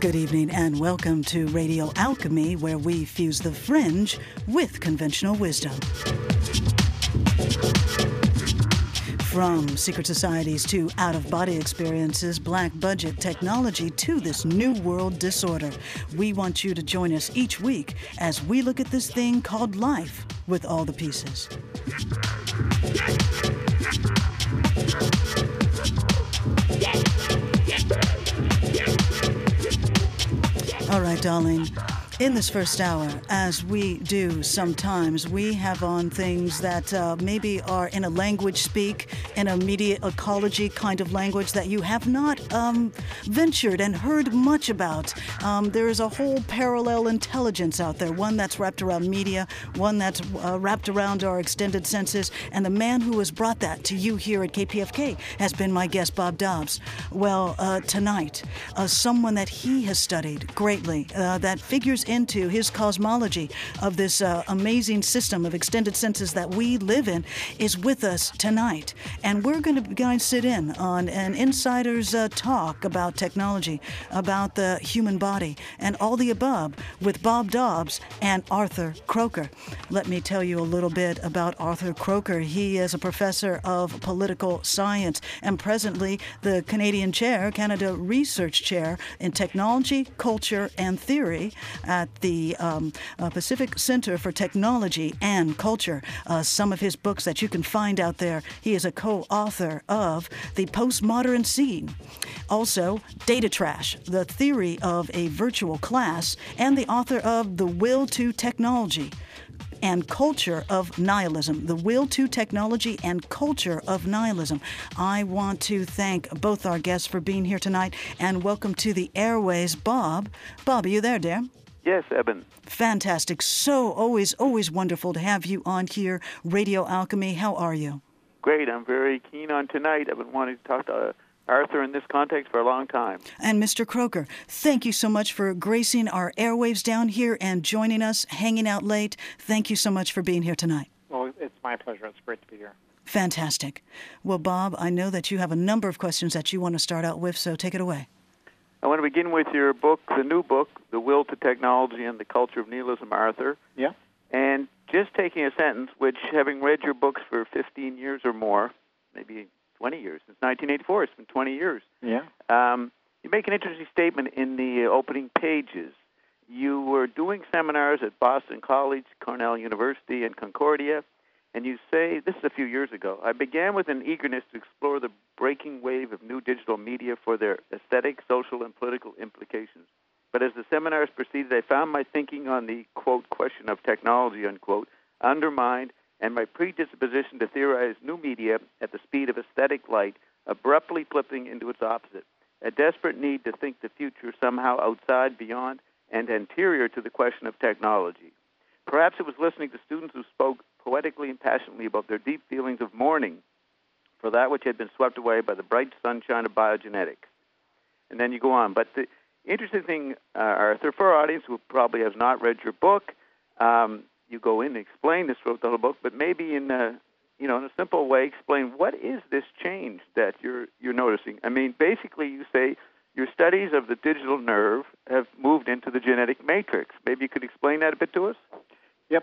Good evening and welcome to Radio Alchemy, where we fuse the fringe with conventional wisdom. From secret societies to out-of-body experiences, black budget technology to this new world disorder, we want you to join us each week as we look at this thing called life with all the pieces. All right, darling. In this first hour, as we do sometimes, we have on things that maybe are in a language speak, in a media ecology kind of language that you have not ventured and heard much about. There is a whole parallel intelligence out there, one that's wrapped around media, one that's wrapped around our extended senses, and the man who has brought that to you here at KPFK has been my guest, Bob Dobbs. Well, tonight, someone that he has studied greatly, that figures into his cosmology of this amazing system of extended senses that we live in, is with us tonight. And we're going to sit in on an insider's talk about technology, about the human body, and all the above with Bob Dobbs and Arthur Croker. Let me tell you a little bit about Arthur Croker. He is a professor of political science and presently the Canadian Canada Research Chair in Technology, Culture, and Theory at the Pacific Center for Technology and Culture. Some of his books that you can find out there. He is a co-author of The Postmodern Scene. Also, Data Trash, The Theory of a Virtual Class, and the author of The Will to Technology and Culture of Nihilism. The Will to Technology and Culture of Nihilism. I want to thank both our guests for being here tonight, and welcome to the airways, Bob. Bob, are you there, dear? Yes, Eben. Fantastic. So always wonderful to have you on here, Radio Alchemy. How are you? Great. I'm very keen on tonight. I've been wanting to talk to Arthur in this context for a long time. And Mr. Croker, thank you so much for gracing our airwaves down here and joining us, hanging out late. Thank you so much for being here tonight. Well, it's my pleasure. It's great to be here. Fantastic. Well, Bob, I know that you have a number of questions that you want to start out with, so take it away. I want to begin with your book, the new book, The Will to Technology and the Culture of Nihilism, Arthur. Yeah. And just taking a sentence, which, having read your books for 15 years or more, maybe 20 years, since 1984, it's been 20 years. Yeah. You make an interesting statement in the opening pages. You were doing seminars at Boston College, Cornell University, and Concordia, and you say, this is a few years ago, I began with an eagerness to explore the breaking wave of new digital media for their aesthetic, social, and political implications. But as the seminars proceeded, I found my thinking on the, quote, question of technology, unquote, undermined, and my predisposition to theorize new media at the speed of aesthetic light abruptly flipping into its opposite, a desperate need to think the future somehow outside, beyond, and anterior to the question of technology. Perhaps it was listening to students who spoke poetically and passionately about their deep feelings of mourning for that which had been swept away by the bright sunshine of biogenetics. And then you go on. But the interesting thing, Arthur, for our audience who probably has not read your book, you go in and explain this throughout the whole book, but maybe in a simple way, explain what is this change that you're noticing. I mean, basically, you say your studies of the digital nerve have moved into the genetic matrix. Maybe you could explain that a bit to us. Yep.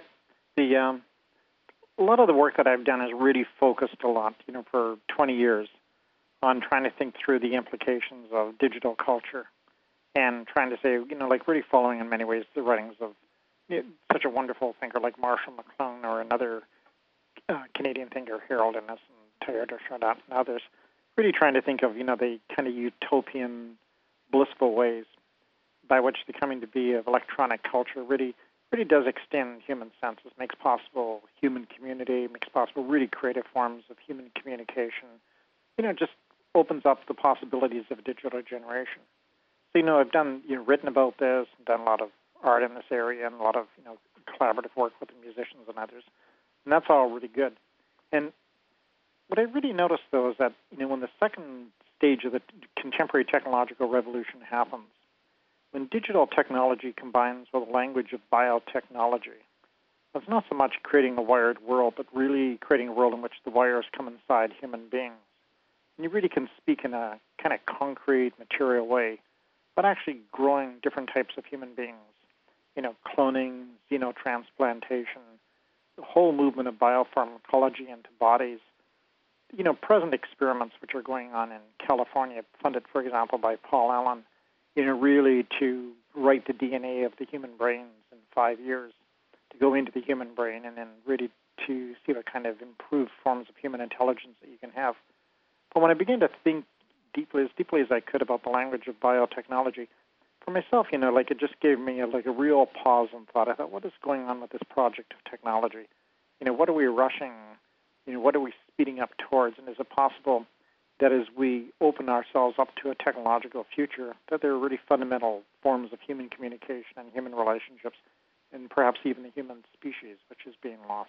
A lot of the work that I've done is really focused a lot, for 20 years on trying to think through the implications of digital culture and trying to say, really following in many ways the writings of such a wonderful thinker like Marshall McLuhan or another Canadian thinker, Harold Innis and Toyota Chardot and others, really trying to think of, the kind of utopian, blissful ways by which the coming to be of electronic culture really does extend human senses, makes possible human community, makes possible really creative forms of human communication, just opens up the possibilities of digital generation. So, I've done, written about this, and done a lot of art in this area, and a lot of, collaborative work with the musicians and others, and that's all really good. And what I really noticed, though, is that, when the second stage of the contemporary technological revolution happens, when digital technology combines with the language of biotechnology, it's not so much creating a wired world, but really creating a world in which the wires come inside human beings. And you really can speak in a kind of concrete, material way but actually growing different types of human beings, cloning, xenotransplantation, the whole movement of biopharmacology into bodies, present experiments which are going on in California, funded, for example, by Paul Allen, really to write the DNA of the human brains in 5 years, to go into the human brain and then really to see what kind of improved forms of human intelligence that you can have. But when I began to think as deeply as I could about the language of biotechnology, for myself, it just gave me a real pause and thought. I thought, what is going on with this project of technology? What are we rushing? What are we speeding up towards? And is it possible that as we open ourselves up to a technological future, that there are really fundamental forms of human communication and human relationships, and perhaps even the human species, which is being lost?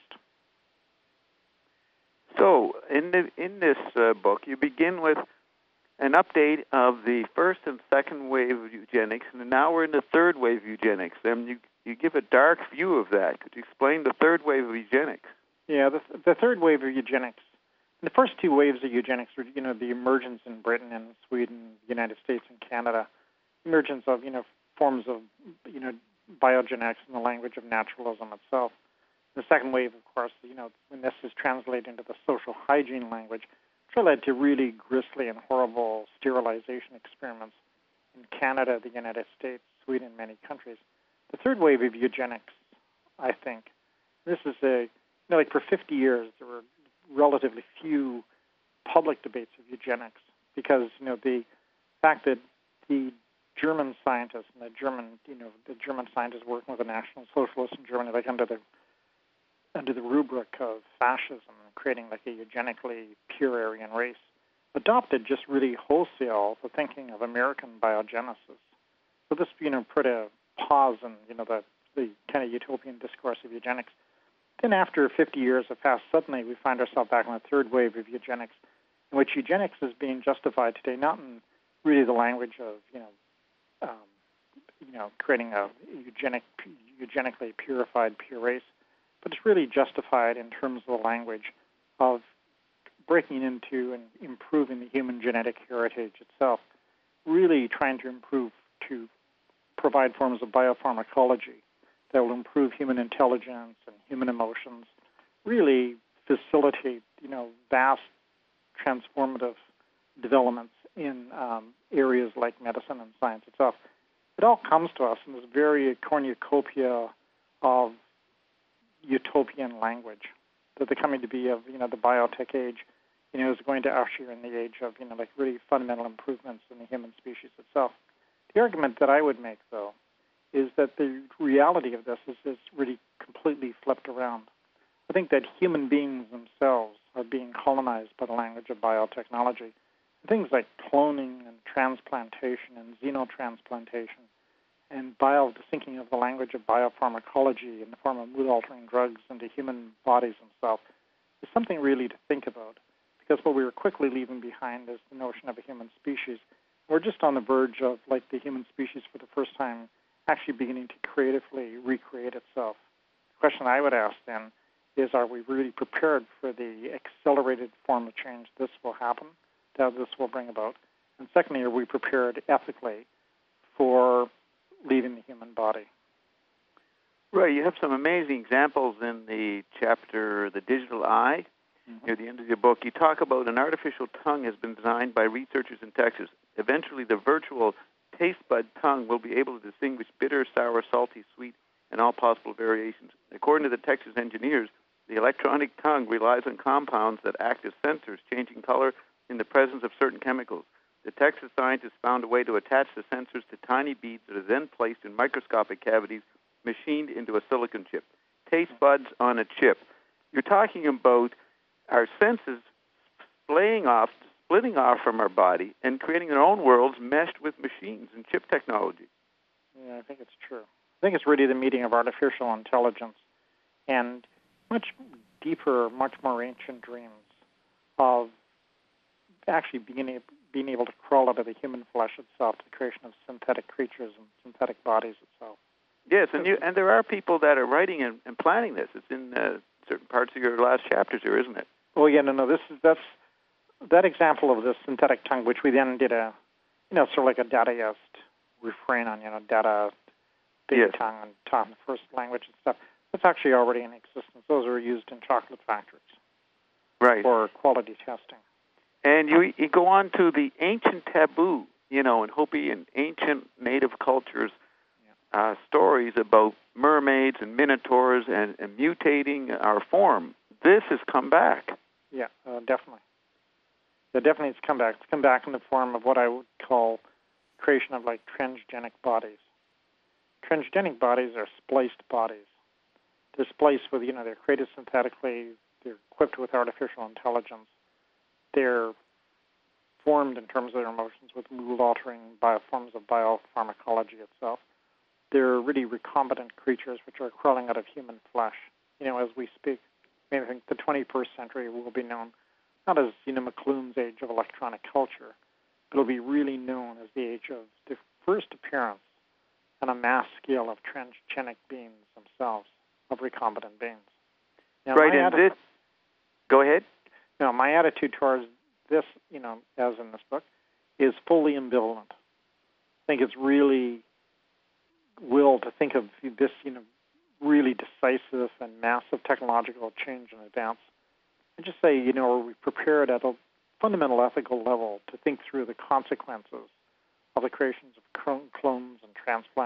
So, in this book, you begin with an update of the first and second wave of eugenics, and now we're in the third wave of eugenics. And you give a dark view of that. Could you explain the third wave of eugenics? Yeah, the third wave of eugenics. The first two waves of eugenics were, the emergence in Britain and Sweden, the United States and Canada, emergence of, forms of, biogenetics in the language of naturalism itself. The second wave, of course, when this is translated into the social hygiene language, which led to really grisly and horrible sterilization experiments in Canada, the United States, Sweden, and many countries. The third wave of eugenics, I think, this is for 50 years, there were relatively few public debates of eugenics because, the fact that the German scientists and the German scientists working with the National Socialists in Germany, under the rubric of fascism, creating a eugenically pure Aryan race, adopted just really wholesale the thinking of American biogenesis. So this, put a pause in, the kind of utopian discourse of eugenics. Then after 50 years have passed, suddenly we find ourselves back in the third wave of eugenics, in which eugenics is being justified today not in really the language of, creating a eugenically purified pure race, but it's really justified in terms of the language of breaking into and improving the human genetic heritage itself, really trying to provide forms of biopharmacology that will improve human intelligence and human emotions, really facilitate, vast transformative developments in areas like medicine and science itself. It all comes to us in this very cornucopia of utopian language that the coming to be of, the biotech age, is going to usher in the age of, really fundamental improvements in the human species itself. The argument that I would make, though, is that the reality of this is really completely flipped around. I think that human beings themselves are being colonized by the language of biotechnology. Things like cloning and transplantation and xenotransplantation and thinking of the language of biopharmacology in the form of mood-altering drugs into human bodies themselves is something really to think about, because what we were quickly leaving behind is the notion of a human species. We're just on the verge of, the human species for the first time actually beginning to creatively recreate itself. The question I would ask then is, are we really prepared for the accelerated form of change this will happen, that this will bring about? And secondly, are we prepared ethically for leaving the human body? Right. You have some amazing examples in the chapter, The Digital Eye. Near the end of your book, you talk about an artificial tongue has been designed by researchers in Texas. Eventually, the virtual taste bud tongue will be able to distinguish bitter, sour, salty, sweet, and all possible variations. According to the Texas engineers, the electronic tongue relies on compounds that act as sensors, changing color in the presence of certain chemicals. The Texas scientists found a way to attach the sensors to tiny beads that are then placed in microscopic cavities machined into a silicon chip. Taste buds on a chip. You're talking about our senses splitting off from our body and creating their own worlds meshed with machines and chip technology. Yeah, I think it's true. I think it's really the meeting of artificial intelligence and much deeper, much more ancient dreams of actually being able to crawl out of the human flesh itself, the creation of synthetic creatures and synthetic bodies itself. Yes, and there are people that are writing and planning this. It's in certain parts of your last chapters here, isn't it? Oh yeah, no. That's that example of this synthetic tongue, which we then did sort of like a Dadaist refrain on, data, big Yes. tongue, and talking the first language and stuff. That's actually already in existence. Those are used in chocolate factories Right. for quality testing. And you go on to the ancient taboo, in Hopi and ancient native cultures, stories about mermaids and minotaurs and mutating our form. This has come back. Yeah, definitely. Yeah, definitely it's come back. It's come back in the form of what I would call creation of like transgenic bodies. Transgenic bodies are spliced bodies. They're spliced with, they're created synthetically. They're equipped with artificial intelligence. They're formed in terms of their emotions with mood-altering forms of biopharmacology itself. They're really recombinant creatures which are crawling out of human flesh, as we speak. I think the 21st century will be known not as, McLuhan's age of electronic culture, but it'll be really known as the age of the first appearance on a mass scale of transgenic beings themselves, of recombinant beings. Now, Right, go ahead. Now, my attitude towards this, as in this book, is fully ambivalent. I think it's really to think of this, really decisive and massive technological change and advance. And just say, are we prepared at a fundamental ethical level to think through the consequences of the creations of clones and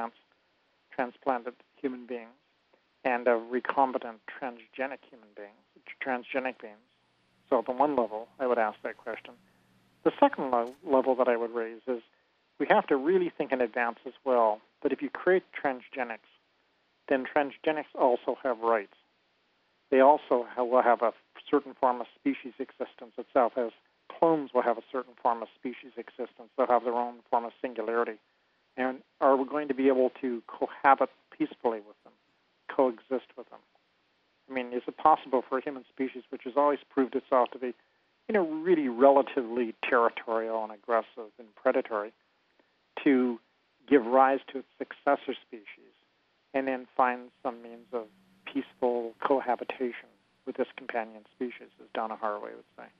transplanted human beings, and of recombinant transgenic beings. So at the one level, I would ask that question. The second level that I would raise is we have to really think in advance as well that if you create transgenics, then transgenics also have rights. They also will have a certain form of species existence itself, as clones will have a certain form of species existence. They'll have their own form of singularity. And are we going to be able to cohabit peacefully with them, coexist with them? I mean, is it possible for a human species, which has always proved itself to be, really relatively territorial and aggressive and predatory, to give rise to its successor species and then find some means of peaceful cohabitation with this companion species, as Donna Haraway would say?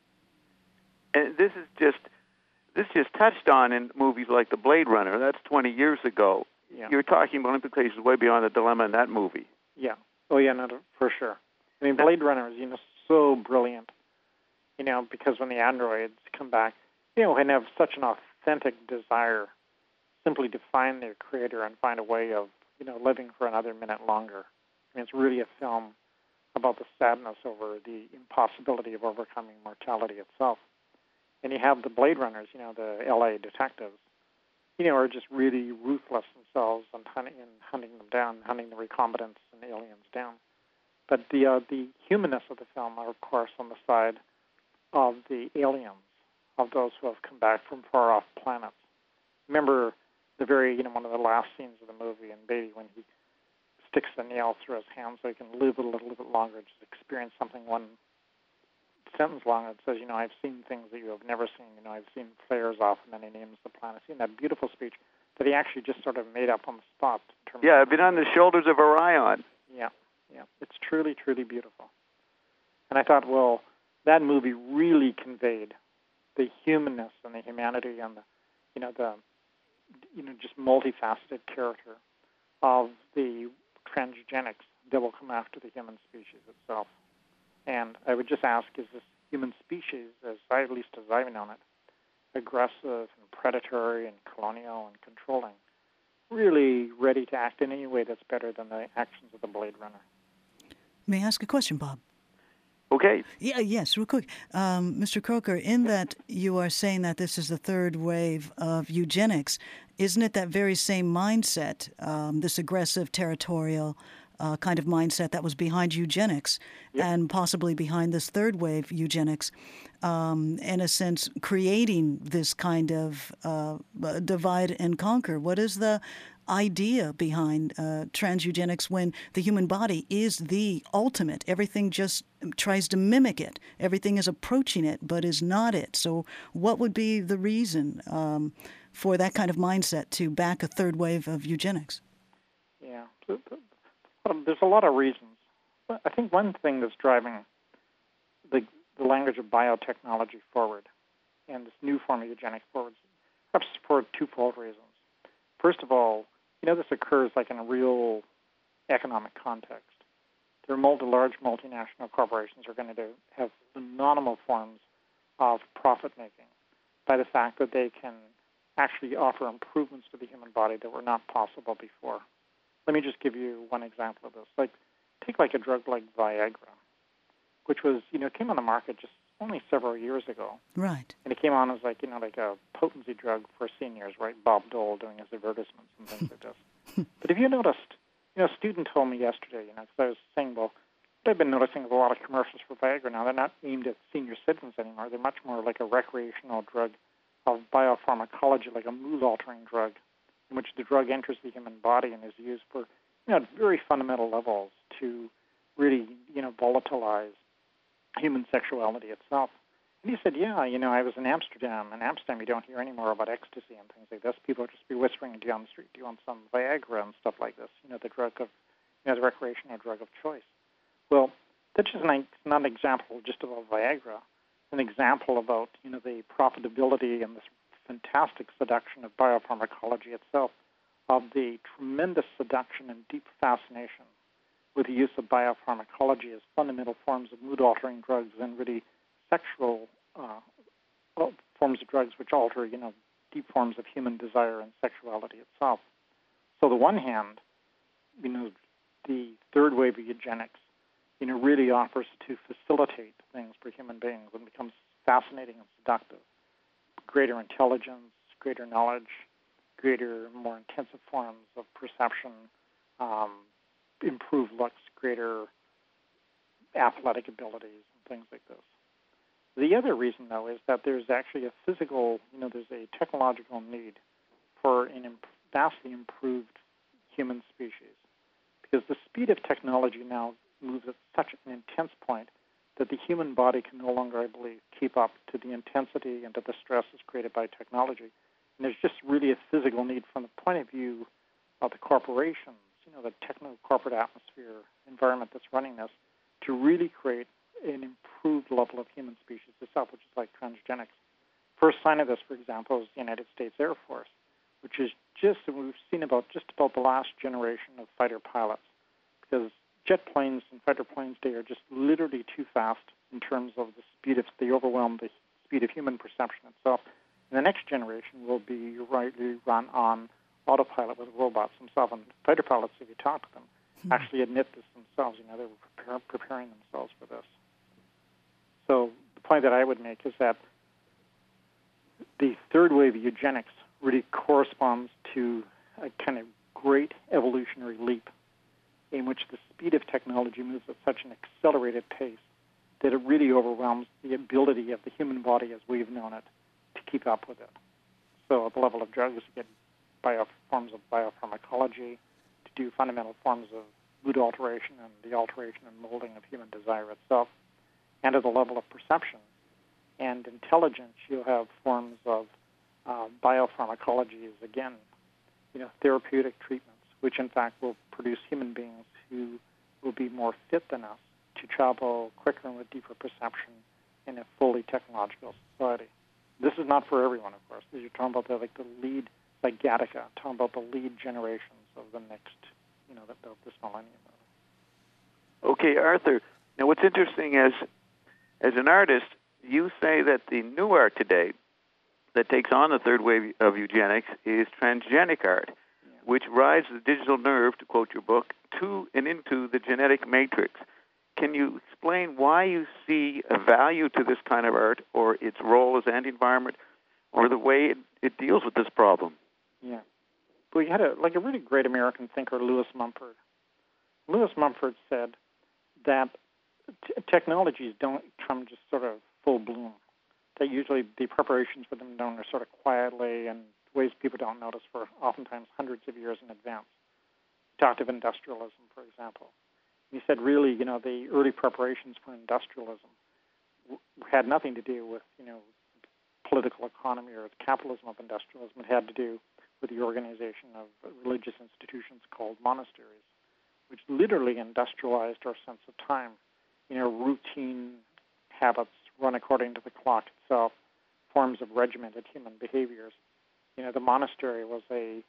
And this is just touched on in movies like The Blade Runner. That's 20 years ago. Yeah. You're talking about implications way beyond the dilemma in that movie. Yeah. Oh, yeah, no, for sure. I mean, Blade Runner is, so brilliant, because when the androids come back, and have such an authentic desire simply to find their creator and find a way of, living for another minute longer. I mean, it's really a film about the sadness over the impossibility of overcoming mortality itself. And you have the Blade Runners, the L.A. detectives, are just really ruthless themselves and hunting them down, hunting the recombinants and aliens down. But the humanness of the film are, of course, on the side of the aliens, of those who have come back from far-off planets. Remember the one of the last scenes of the movie in Beatty when he sticks the nail through his hand so he can live a little bit longer, just experience something one sentence long that says, I've seen things that you have never seen. I've seen flares off, and then he names the planet. Seen that beautiful speech that he actually just sort of made up on the spot. I've been on the shoulders of Orion. Yeah. It's truly, truly beautiful. And I thought, well, that movie really conveyed the humanness and the humanity and the just multifaceted character of the transgenics that will come after the human species itself. And I would just ask, is this human species, at least as I've known it, aggressive and predatory and colonial and controlling, really ready to act in any way that's better than the actions of the Blade Runner? May I ask a question, Bob? Okay. Yes, real quick. Mr. Croker, in that you are saying that this is the third wave of eugenics, isn't it that very same mindset, this aggressive, territorial kind of mindset that was behind eugenics and possibly behind this third wave eugenics, in a sense, creating this kind of divide and conquer? What is the idea behind trans-eugenics when the human body is the ultimate? Everything just tries to mimic it. Everything is approaching it, but is not it. So what would be the reason for that kind of mindset to back a third wave of eugenics? Yeah, there's a lot of reasons. I think one thing that's driving the language of biotechnology forward and this new form of eugenics forward, perhaps for twofold reasons. First of all, this occurs like in a real economic context. There are large multinational corporations are going to have phenomenal forms of profit making by the fact that they can actually offer improvements to the human body that were not possible before. Let me just give you one example of this. Take a drug like Viagra, which was, came on the market just only several years ago. Right. And it came on as like a potency drug for seniors, right? Bob Dole doing his advertisements and things like this. But if you noticed, a student told me yesterday, because I was saying, well, what I've been noticing is a lot of commercials for Viagra now, they're not aimed at senior citizens anymore. They're much more like a recreational drug of biopharmacology, like a mood-altering drug, in which the drug enters the human body and is used for, at very fundamental levels to really, volatilize human sexuality itself. And he said, yeah, I was in Amsterdam. In Amsterdam, you don't hear any more about ecstasy and things like this. People will just be whispering down the street, do you want some Viagra and stuff like this, the drug of, the recreational drug of choice. Well, that's just not an example just about Viagra. An example about, the profitability and this fantastic seduction of biopharmacology itself, of the tremendous seduction and deep fascination with the use of biopharmacology as fundamental forms of mood-altering drugs and really sexual forms of drugs which alter, deep forms of human desire and sexuality itself. So, on the one hand, the third wave of eugenics, really offers to facilitate things for human beings and becomes fascinating and seductive. Greater intelligence, greater knowledge, greater, more intensive forms of perception, improved looks, greater athletic abilities, and things like this. The other reason, though, is that there's actually a physical, there's a technological need for a vastly improved human species. Because the speed of technology now moves at such an intense point that the human body can no longer, I believe, keep up to the intensity and to the stresses created by technology. And there's just really a physical need from the point of view of the corporations, the techno-corporate atmosphere environment that's running this, to really create an improved level of human species itself, which is like transgenics. First sign of this, for example, is the United States Air Force, which is we've seen about the last generation of fighter pilots, because jet planes and fighter planes today are just literally too fast in terms of the speed of, they overwhelm the speed of human perception itself. And the next generation will be run on autopilot with robots themselves. And fighter pilots, if you talk to them, actually admit this themselves. They were preparing themselves for this. So the point that I would make is that the third wave of eugenics really corresponds to a kind of great evolutionary leap in which the speed of technology moves at such an accelerated pace that it really overwhelms the ability of the human body as we've known it to keep up with it. So at the level of drugs, you get forms of biopharmacology to do fundamental forms of mood alteration and the alteration and molding of human desire itself. And at the level of perception and intelligence, you'll have forms of biopharmacology as, again, therapeutic treatments, which in fact will produce human beings who will be more fit than us to travel quicker and with deeper perception in a fully technological society. This is not for everyone, of course. You're talking about the lead, like Gattaca, talking about the lead generations of the next, this millennium. Okay, Arthur. Now, what's interesting is, as an artist, you say that the new art today that takes on the third wave of eugenics is transgenic art, which rides the digital nerve, to quote your book, to and into the genetic matrix. Can you explain why you see a value to this kind of art, or its role as anti-environment, or the way it deals with this problem? Yeah. Well, you had a really great American thinker, Lewis Mumford. Lewis Mumford said that technologies don't come just sort of full bloom. That usually the preparations for them done are sort of quietly and ways people don't notice for oftentimes hundreds of years in advance. He talked of industrialism, for example. He said really, the early preparations for industrialism had nothing to do with, political economy or the capitalism of industrialism. It had to do with the organization of religious institutions called monasteries, which literally industrialized our sense of time. Routine habits run according to the clock itself, forms of regimented human behaviors. The monastery was a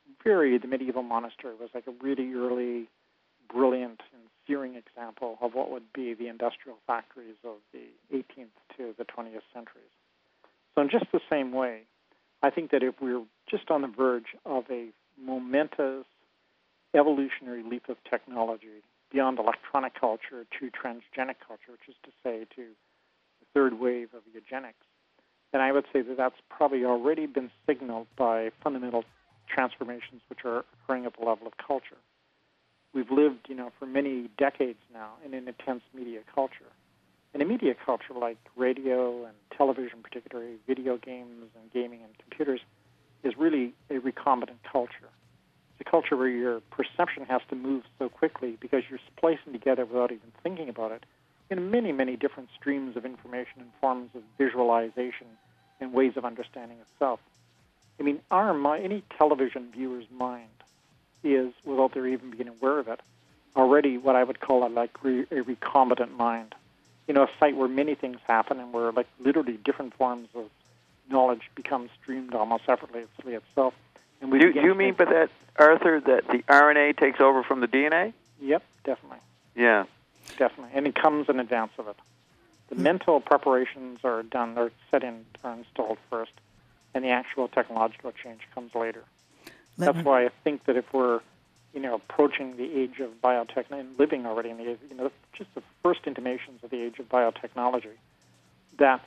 the medieval monastery was like a really early, brilliant and searing example of what would be the industrial factories of the 18th to the 20th centuries. So in just the same way, I think that if we're just on the verge of a momentous evolutionary leap of technology beyond electronic culture to transgenic culture, which is to say to the third wave of eugenics, then I would say that that's probably already been signaled by fundamental transformations which are occurring at the level of culture. We've lived, for many decades now in an intense media culture. And a media culture like radio and television, particularly video games and gaming and computers, is really a recombinant culture. It's a culture where your perception has to move so quickly because you're splicing together without even thinking about it in many, many different streams of information and forms of visualization and ways of understanding itself. I mean, any television viewer's mind is, without their even being aware of it, already what I would call a recombinant mind. A site where many things happen and where literally different forms of knowledge become streamed almost effortlessly itself. And do you mean by that, Arthur, that the RNA takes over from the DNA? Yep, definitely. Yeah. Definitely. And it comes in advance of it. The mental preparations are installed first, and the actual technological change comes later. That's why I think that if we're, approaching the age of biotech and living already in the age, just the first intimations of the age of biotechnology, that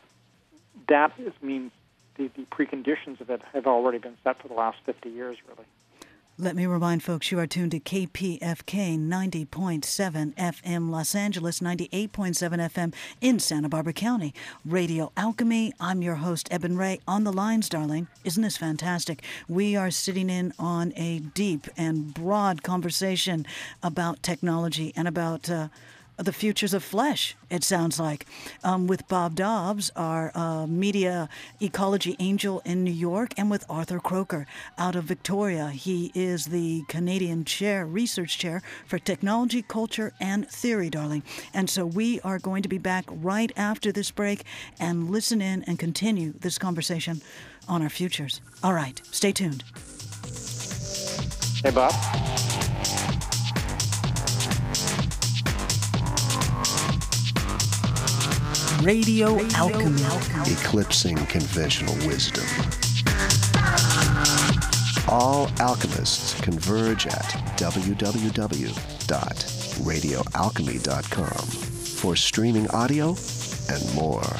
means the preconditions of it have already been set for the last 50 years, really. Let me remind folks, you are tuned to KPFK 90.7 FM Los Angeles, 98.7 FM in Santa Barbara County. Radio Alchemy. I'm your host, Eben Ray. On the lines, darling. Isn't this fantastic? We are sitting in on a deep and broad conversation about technology and about the futures of flesh, it sounds like, with Bob Dobbs, our media ecology angel in New York, and with Arthur Croker out of Victoria. He is the Canadian research chair for technology, culture, and theory, darling. And so we are going to be back right after this break and listen in and continue this conversation on our futures. All right, stay tuned. Hey, Bob. Radio Alchemy. Eclipsing conventional wisdom. All alchemists converge at www.radioalchemy.com for streaming audio and more.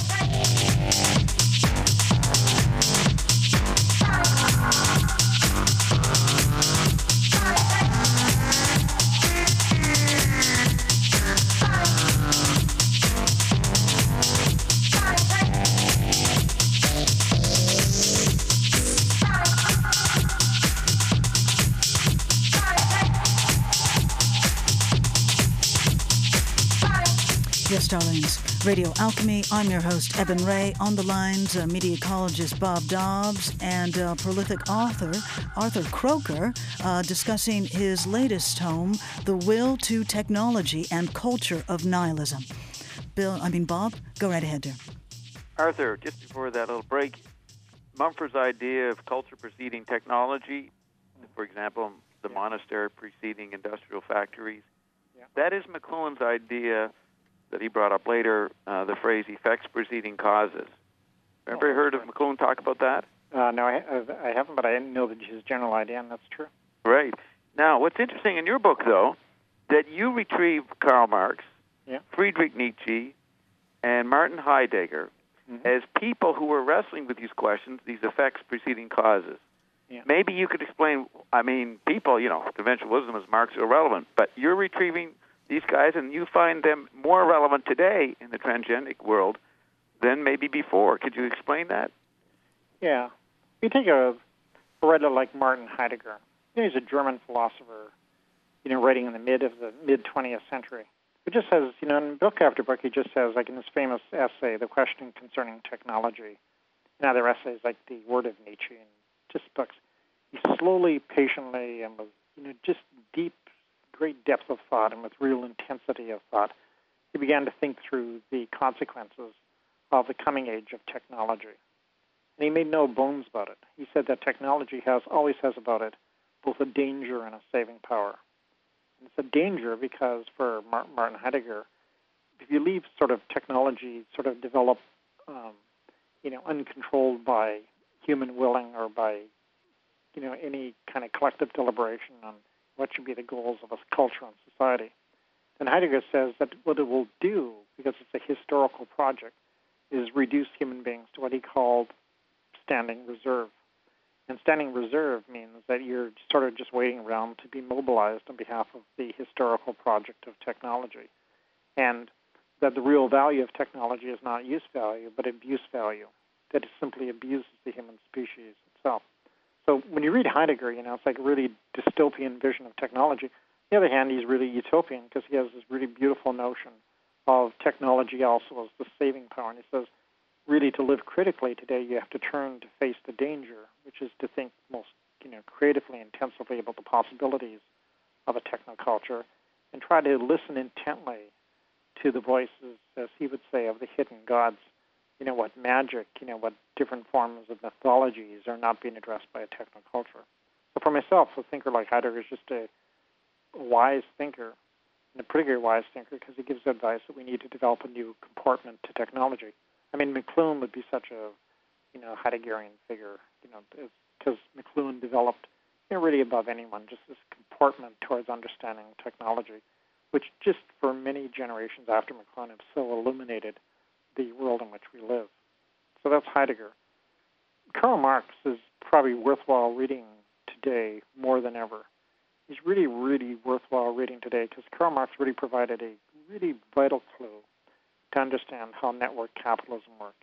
Yes, darlings. Radio Alchemy. I'm your host, Eben Ray. On the lines, media ecologist Bob Dobbs and prolific author Arthur Croker discussing his latest tome, The Will to Technology and Culture of Nihilism. Bob, go right ahead, dear. Arthur, just before that little break, Mumford's idea of culture preceding technology, for example, the monastery preceding industrial factories, that is McLuhan's idea that he brought up later, the phrase effects preceding causes. Ever heard of McLuhan talk about that? No, I haven't, but I know that his general idea, and that's true. Right. Now, what's interesting in your book, though, that you retrieve Karl Marx, Friedrich Nietzsche, and Martin Heidegger as people who were wrestling with these questions, these effects preceding causes. Yeah. Maybe you could explain, people, conventional wisdom is Marx irrelevant, but you're retrieving these guys, and you find them more relevant today in the transgenic world than maybe before. Could you explain that? Yeah. You take a writer like Martin Heidegger. He's a German philosopher, writing in the mid-20th century. It just says, in book after book, he just says, like in his famous essay, The Question Concerning Technology, and other essays like The Word of Nietzsche, and just books, he slowly, patiently, and with, just great depth of thought and with real intensity of thought, he began to think through the consequences of the coming age of technology. And he made no bones about it. He said that technology always has about it both a danger and a saving power. And it's a danger because for Martin Heidegger, if you leave sort of technology sort of develop, uncontrolled by human willing or by, any kind of collective deliberation on what should be the goals of a culture and society, then Heidegger says that what it will do, because it's a historical project, is reduce human beings to what he called standing reserve. And standing reserve means that you're sort of just waiting around to be mobilized on behalf of the historical project of technology. And that the real value of technology is not use value, but abuse value, that it simply abuses the human species itself. So when you read Heidegger, it's like a really dystopian vision of technology. On the other hand, he's really utopian because he has this really beautiful notion of technology also as the saving power. And he says, really, to live critically today, you have to turn to face the danger, which is to think most, creatively, intensively about the possibilities of a technoculture, and try to listen intently to the voices, as he would say, of the hidden gods. What magic, what different forms of mythologies are not being addressed by a technoculture. So for myself, a thinker like Heidegger is just a wise thinker, and a particularly wise thinker because he gives advice that we need to develop a new comportment to technology. I mean, McLuhan would be such a, Heideggerian figure, because McLuhan developed, really above anyone, just this comportment towards understanding technology, which just for many generations after McLuhan have so illuminated the world in which we live. So that's Heidegger. Karl Marx is probably worthwhile reading today more than ever. He's really, really worthwhile reading today because Karl Marx really provided a really vital clue to understand how network capitalism worked.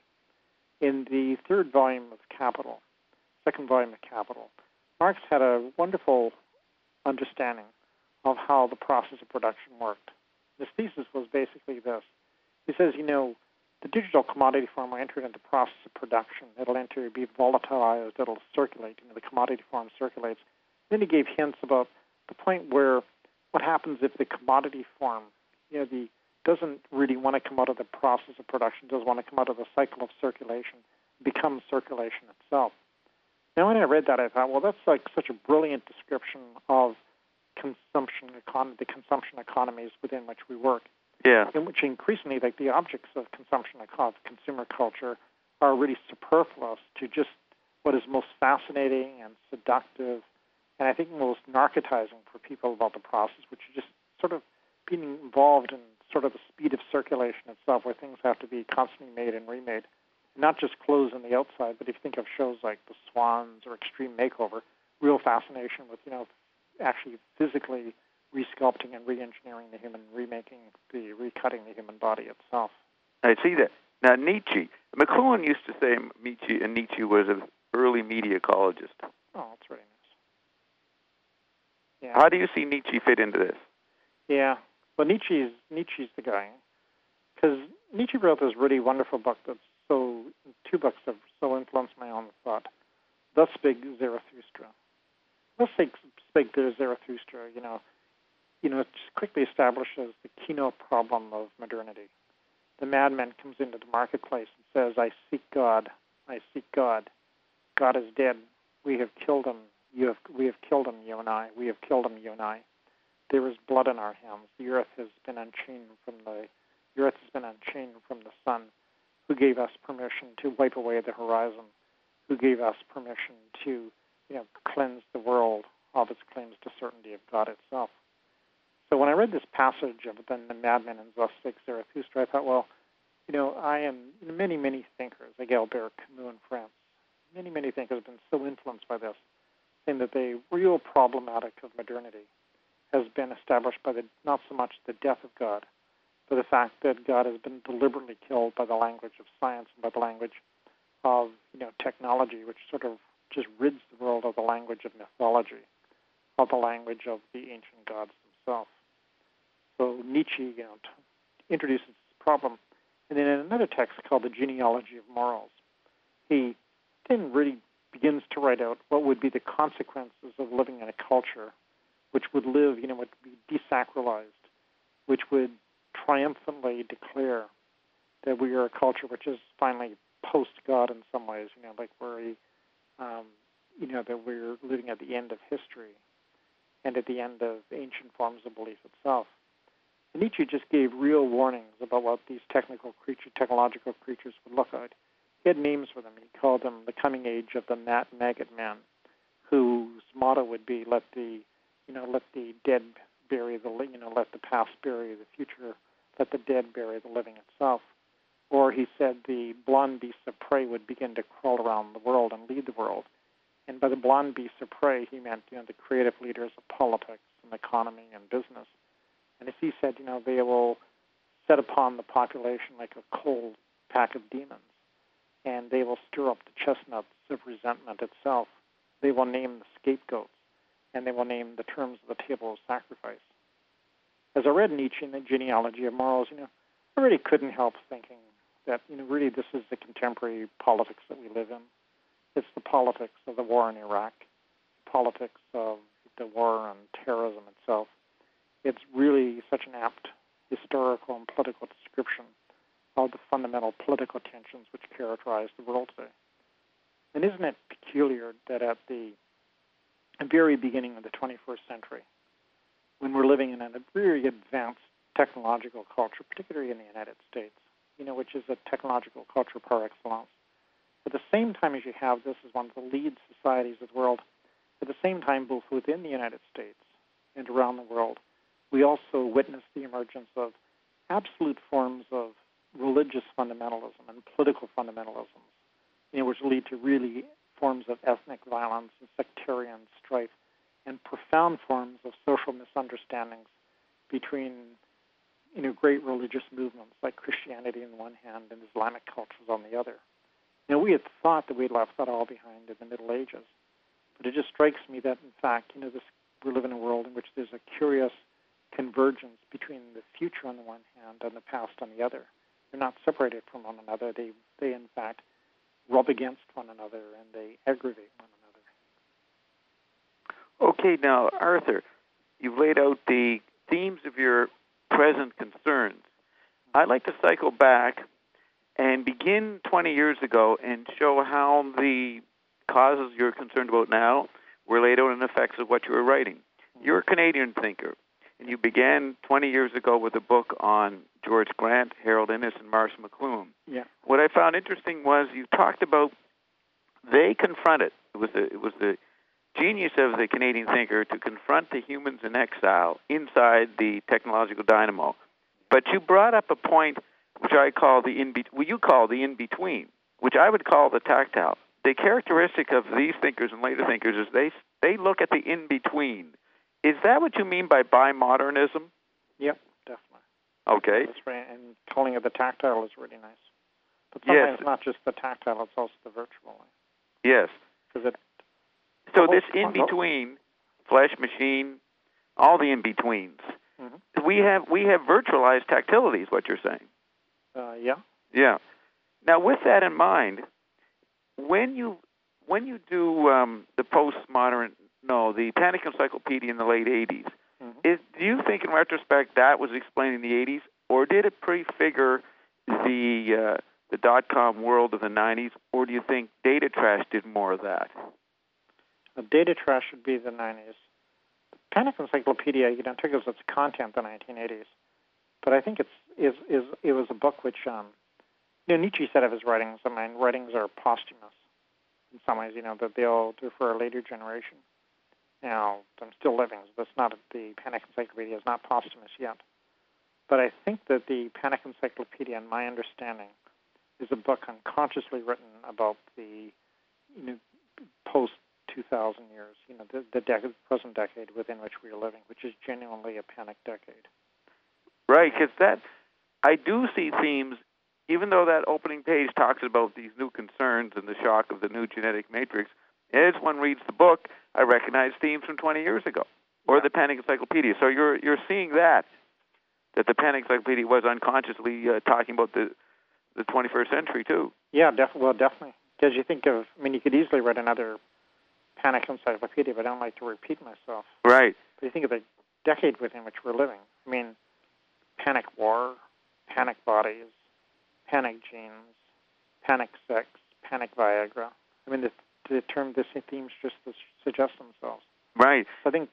In the third volume of Capital, second volume of Capital, Marx had a wonderful understanding of how the process of production worked. His thesis was basically this. He says, the digital commodity form will enter into the process of production. It'll be volatilized. It'll circulate. The commodity form circulates. Then he gave hints about the point where what happens if the commodity form, doesn't really want to come out of the process of production, doesn't want to come out of the cycle of circulation, becomes circulation itself. Now, when I read that, I thought, well, that's like such a brilliant description of the consumption economies within which we work. Yeah. In which increasingly, like the objects of consumption of consumer culture are really superfluous to just what is most fascinating and seductive, and I think most narcotizing for people about the process, which is just sort of being involved in sort of the speed of circulation itself, where things have to be constantly made and remade. Not just clothes on the outside, but if you think of shows like The Swans or Extreme Makeover, real fascination with, actually physically resculpting and re-engineering the human, recutting the human body itself. I see that. Now, Nietzsche. McLuhan used to say Nietzsche was an early media ecologist. Oh, that's really nice. Yeah. How do you see Nietzsche fit into this? Yeah. Well, Nietzsche's the guy. Because Nietzsche wrote this really wonderful book two books that so influenced my own thought. Thus Spake Zarathustra. Thus Spake Zarathustra, it quickly establishes the keynote problem of modernity. The madman comes into the marketplace and says, I seek God. I seek God. God is dead. We have killed him. We have killed him, you and I. We have killed him, you and I. There is blood in our hands. The earth has been unchained from the sun. Who gave us permission to wipe away the horizon? Who gave us permission to, cleanse the world of its claims to certainty of God itself? So when I read this passage of the madman and Thus Spake Zarathustra, I thought, well, I am many, many thinkers, like Albert Camus in France, many thinkers have been so influenced by this, saying that the real problematic of modernity has been established by not so much the death of God, but the fact that God has been deliberately killed by the language of science and by the language of technology, which sort of just rids the world of the language of mythology, of the language of the ancient gods themselves. So Nietzsche, introduces this problem. And then in another text called The Genealogy of Morals, he then really begins to write out what would be the consequences of living in a culture which would live, would be desacralized, which would triumphantly declare that we are a culture which is finally post-God in some ways, like we're, that we're living at the end of history, and at the end of ancient forms of belief itself. And Nietzsche just gave real warnings about what these technological creatures would look like. He had names for them. He called them the coming age of the maggot men, whose motto would be let the dead bury the let the past bury the future, let the dead bury the living itself. Or he said the blonde beasts of prey would begin to crawl around the world and lead the world. And by the blonde beasts of prey, he meant the creative leaders of politics and economy and business. And as he said, they will set upon the population like a cold pack of demons, and they will stir up the chestnuts of resentment itself. They will name the scapegoats, and they will name the terms of the table of sacrifice. As I read Nietzsche in the Genealogy of Morals, I really couldn't help thinking that, really this is the contemporary politics that we live in. It's the politics of the war in Iraq, politics of the war on terrorism itself. It's really such an apt historical and political description of the fundamental political tensions which characterize the world today. And isn't it peculiar that at the very beginning of the 21st century, when we're living in a very advanced technological culture, particularly in the United States, which is a technological culture par excellence, at the same time as you have this as one of the lead societies of the world, at the same time, both within the United States and around the world, we also witness the emergence of absolute forms of religious fundamentalism and political fundamentalisms, which lead to really forms of ethnic violence and sectarian strife and profound forms of social misunderstandings between great religious movements like Christianity on one hand and Islamic cultures on the other. We had thought that we'd left that all behind in the Middle Ages, but it just strikes me that, in fact, we live in a world in which there's a curious convergence between the future on the one hand and the past on the other. They're not separated from one another. They in fact, rub against one another and they aggravate one another. Okay, now, Arthur, you've laid out the themes of your present concerns. I'd like to cycle back and begin 20 years ago and show how the causes you're concerned about now were laid out in the effects of what you were writing. You're a Canadian thinker, and you began 20 years ago with a book on George Grant, Harold Innis, and Marshall McLuhan. Yeah. What I found interesting was you talked about they confronted, it was the genius of the Canadian thinker to confront the humans in exile inside the technological dynamo. But you brought up a point which I call you call the in-between, which I would call the tactile. The characteristic of these thinkers and later thinkers is they look at the in-between. Is that what you mean by bimodernism? Yep, definitely. Okay. That's right, and calling it the tactile is really nice. But sometimes it's not just the tactile, it's also the virtual. Yes. So this in-between, flesh, machine, all the in-betweens, we have virtualized tactility is what you're saying. Yeah. Yeah. Now, with that in mind, when you do the the Panic Encyclopedia in the late 80s, do you think in retrospect that was explaining the 80s, or did it prefigure the dot-com world of the 90s, or do you think data trash did more of that? The data trash would be the 90s. The Panic Encyclopedia, took as its content the 1980s, but I think it was a book which, Nietzsche said of his writings, writings are posthumous in some ways, that they'll do for a later generation. Now, I'm still living, so that's not, the Panic Encyclopedia is not posthumous yet. But I think that the Panic Encyclopedia, in my understanding, is a book unconsciously written about the post-2000 years, the present decade within which we are living, which is genuinely a panic decade. Right, because I do see themes, even though that opening page talks about these new concerns and the shock of the new genetic matrix, as one reads the book, I recognize themes from 20 years ago, or the Panic Encyclopedia. So you're seeing that the Panic Encyclopedia was unconsciously talking about the 21st century, too. Yeah, definitely. Because you think of, you could easily write another Panic Encyclopedia, but I don't like to repeat myself. Right. But you think of the decade within which we're living. Panic war, panic bodies, panic genes, panic sex, panic Viagra. The themes just suggest themselves. Right. So I think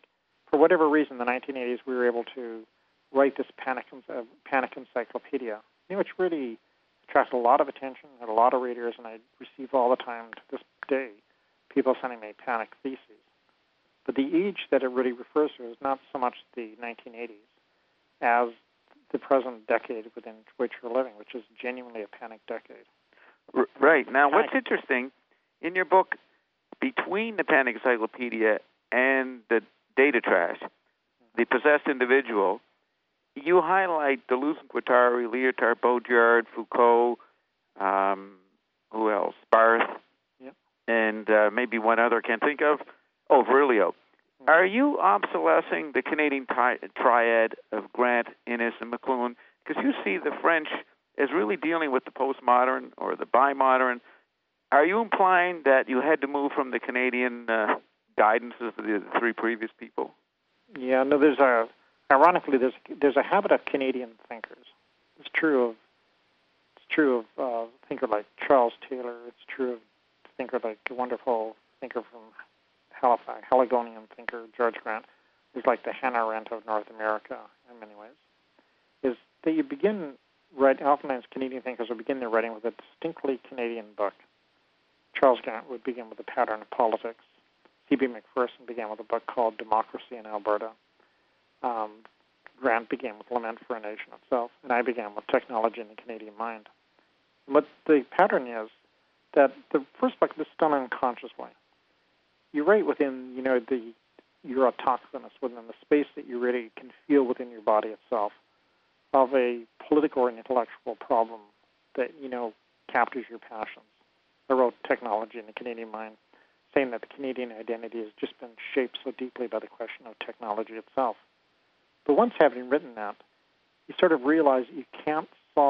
for whatever reason, in the 1980s, we were able to write this panic encyclopedia, which really attracted a lot of attention, had a lot of readers, and I receive all the time to this day people sending me panic theses. But the age that it really refers to is not so much the 1980s as the present decade within which we're living, which is genuinely a panic decade. Right. Now, what's interesting, in your book, between the Panic Encyclopedia and the data trash, the possessed individual, you highlight Deleuze and Guattari, Lyotard, Baudrillard, Foucault, who else? Barthes, yep. And maybe one other I can't think of. Oh, Virilio. Are you obsolescing the Canadian triad of Grant, Innes, and McLuhan? Because you see the French as really dealing with the postmodern or the bimodern. Are you implying that you had to move from the Canadian guidances of the three previous people? Yeah, no, ironically, there's a habit of Canadian thinkers. It's true of a thinker like Charles Taylor. It's true of a thinker like a wonderful thinker from Halifax, Haligonian thinker George Grant, who's like the Hannah Arendt of North America in many ways. Is that you begin writing, oftentimes Canadian thinkers will begin their writing with a distinctly Canadian book. Charles Grant would begin with A Pattern of Politics. C.B. Macpherson began with a book called Democracy in Alberta. Grant began with Lament for a Nation Itself, and I began with Technology in the Canadian Mind. But the pattern is that the first book is done unconsciously. You write within, your autochthonous, within the space that you really can feel within your body itself, of a political and intellectual problem that, captures your passions. I wrote Technology in the Canadian Mind, saying that the Canadian identity has just been shaped so deeply by the question of technology itself. But once having written that, you sort of realize you can't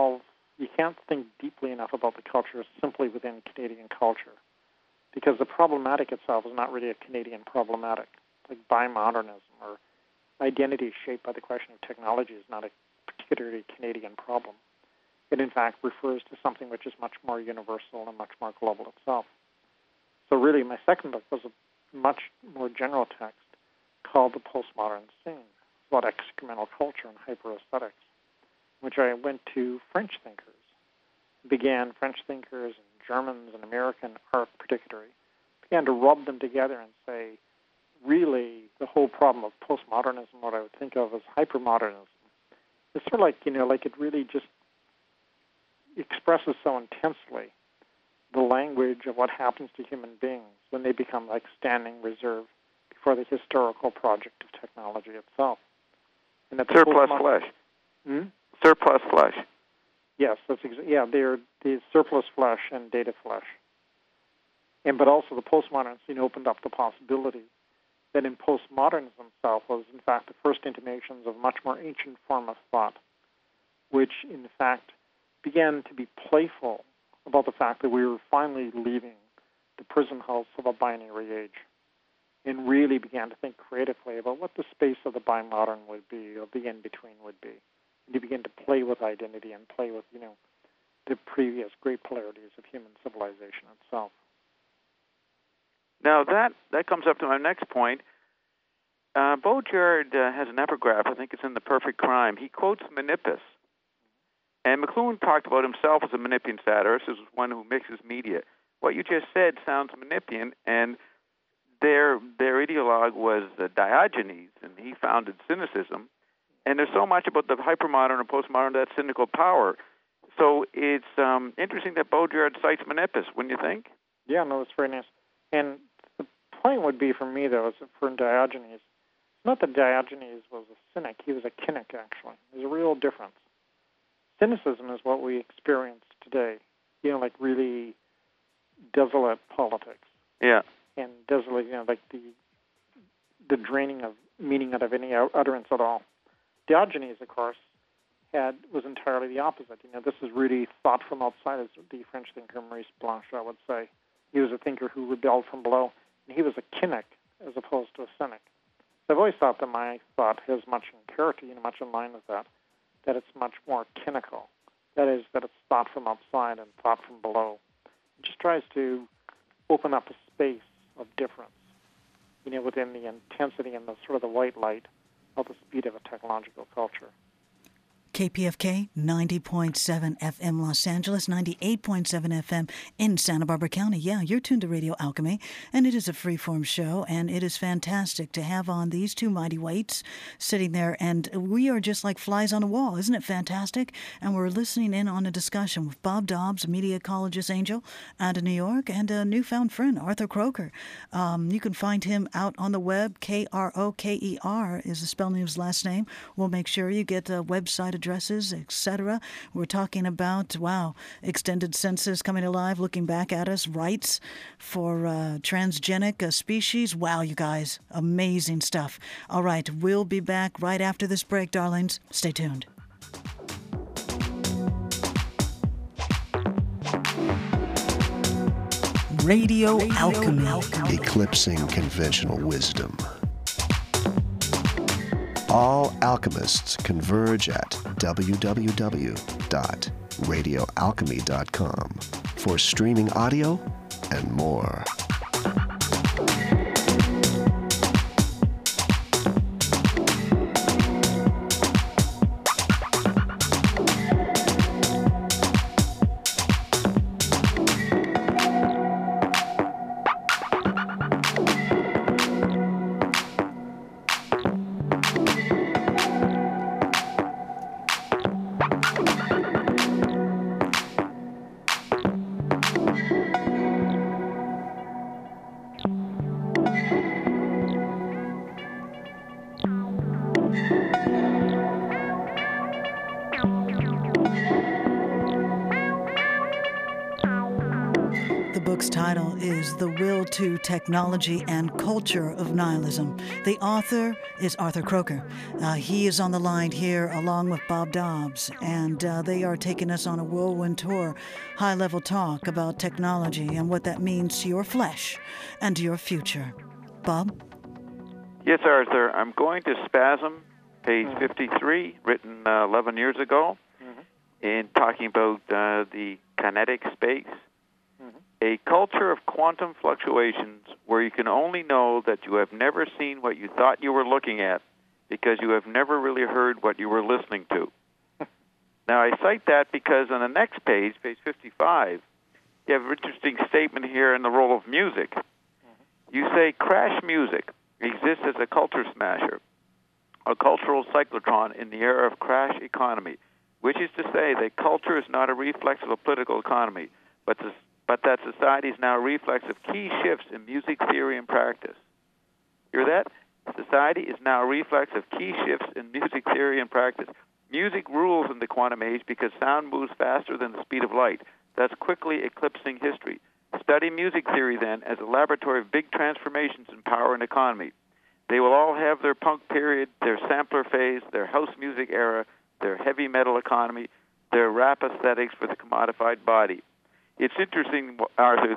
think deeply enough about the culture simply within Canadian culture, because the problematic itself is not really a Canadian problematic. Like bimodernism or identity shaped by the question of technology is not a particularly Canadian problem. It, in fact, refers to something which is much more universal and much more global itself. So really, my second book was a much more general text called The Postmodern Scene, about excremental culture and hyper-aesthetics, which I went to French thinkers, French thinkers and Germans and American art particularly, began to rub them together and say, really, the whole problem of postmodernism, what I would think of as hypermodernism, is sort of like, like it really just expresses so intensely the language of what happens to human beings when they become like standing reserve before the historical project of technology itself. And that's surplus flesh. Hmm? Surplus flesh. Yes, they're the surplus flesh and data flesh. But also the postmodern scene opened up the possibility that in postmodernism itself was in fact the first intimations of a much more ancient form of thought, which in fact began to be playful about the fact that we were finally leaving the prison house of a binary age and really began to think creatively about what the space of the bimodern would be, or the in-between would be. And you begin to play with identity and play with, the previous great polarities of human civilization itself. Now, that comes up to my next point. Baudrillard has an epigraph, I think it's in The Perfect Crime. He quotes Menippus. And McLuhan talked about himself as a Menippean satirist, as one who mixes media. What you just said sounds Menippean, and their ideologue was Diogenes, and he founded cynicism. And there's so much about the hypermodern or postmodern, that cynical power. So it's interesting that Baudrillard cites Menippus, wouldn't you think? Yeah, no, that's very nice. And the point would be for me, though, is that for Diogenes, not that Diogenes was a cynic, he was a cynic, actually. There's a real difference. Cynicism is what we experience today, like really desolate politics. Yeah. And desolate, like the draining of meaning out of any utterance at all. Diogenes, of course, was entirely the opposite. This is really thought from outside, as the French thinker Maurice Blanchard would say. He was a thinker who rebelled from below, and he was a cynic as opposed to a cynic. So I've always thought that my thought has much in character, much in line with that it's much more cynical. That is, that it's thought from outside and thought from below. It just tries to open up a space of difference within the intensity and the sort of the white light of the speed of a technological culture. KPFK 90.7 FM Los Angeles, 98.7 FM in Santa Barbara County. Yeah, you're tuned to Radio Alchemy, and it is a freeform show, and it is fantastic to have on these two mighty weights sitting there, and we are just like flies on a wall. Isn't it fantastic? And we're listening in on a discussion with Bob Dobbs, a media ecologist angel out of New York, and a newfound friend, Arthur Croker. You can find him out on the web. Kroker is the spelling of his last name. We'll make sure you get a website addresses, etc. We're talking about, extended census coming alive, looking back at us, rights for transgenic species. Wow, you guys, amazing stuff. All right, we'll be back right after this break, darlings. Stay tuned. Radio Alchemy. Eclipsing conventional wisdom. All alchemists converge at www.radioalchemy.com for streaming audio and more. Title is The Will to Technology and Culture of Nihilism. The author is Arthur Croker. He is on the line here along with Bob Dobbs, and they are taking us on a whirlwind tour, high-level talk about technology and what that means to your flesh and to your future. Bob? Yes, Arthur. I'm going to Spasm, page 53, written 11 years ago, in talking about the kinetic space. A culture of quantum fluctuations where you can only know that you have never seen what you thought you were looking at because you have never really heard what you were listening to. Now, I cite that because on the next page, page 55, you have an interesting statement here in the role of music. You say crash music exists as a culture smasher, a cultural cyclotron in the era of crash economy, which is to say that culture is not a reflex of a political economy, but that society is now a reflex of key shifts in music theory and practice. Hear that? Society is now a reflex of key shifts in music theory and practice. Music rules in the quantum age because sound moves faster than the speed of light, thus quickly eclipsing history. Study music theory, then, as a laboratory of big transformations in power and economy. They will all have their punk period, their sampler phase, their house music era, their heavy metal economy, their rap aesthetics for the commodified body. It's interesting, Arthur,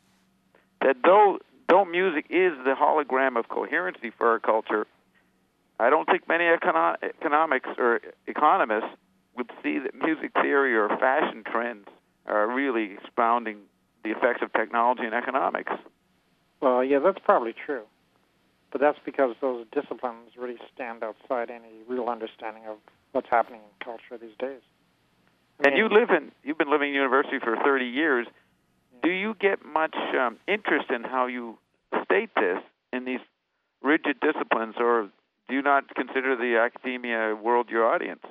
that though music is the hologram of coherency for our culture, I don't think many economics or economists would see that music theory or fashion trends are really expounding the effects of technology and economics. Well, yeah, that's probably true. But that's because those disciplines really stand outside any real understanding of what's happening in culture these days. And you've been living in university for 30 years. Do you get much interest in how you state this in these rigid disciplines, or do you not consider the academia world your audience?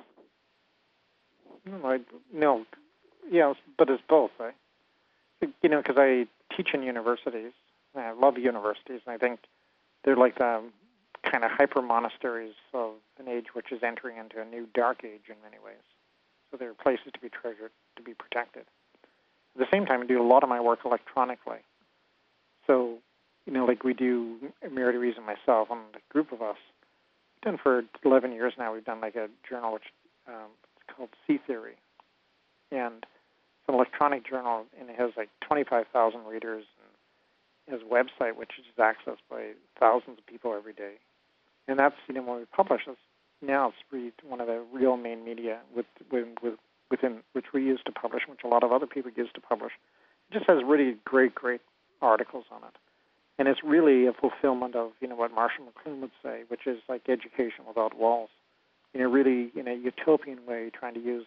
No, yes, but it's both. Because I teach in universities, and I love universities, and I think they're like the kind of hyper monasteries of an age which is entering into a new dark age in many ways. So they're places to be treasured, to be protected. At the same time, I do a lot of my work electronically. So, like we do, Meredith Rees and myself, and a group of us, we've done for 11 years now, we've done like a journal which it's called Sea Theory. And it's an electronic journal, and it has like 25,000 readers, and it has a website which is accessed by thousands of people every day. And that's, when we publish this, now it's really one of the real main media within which we use to publish, which a lot of other people use to publish. It just has really great articles on it. And it's really a fulfillment of, what Marshall McLuhan would say, which is like education without walls. Really in a utopian way, trying to use,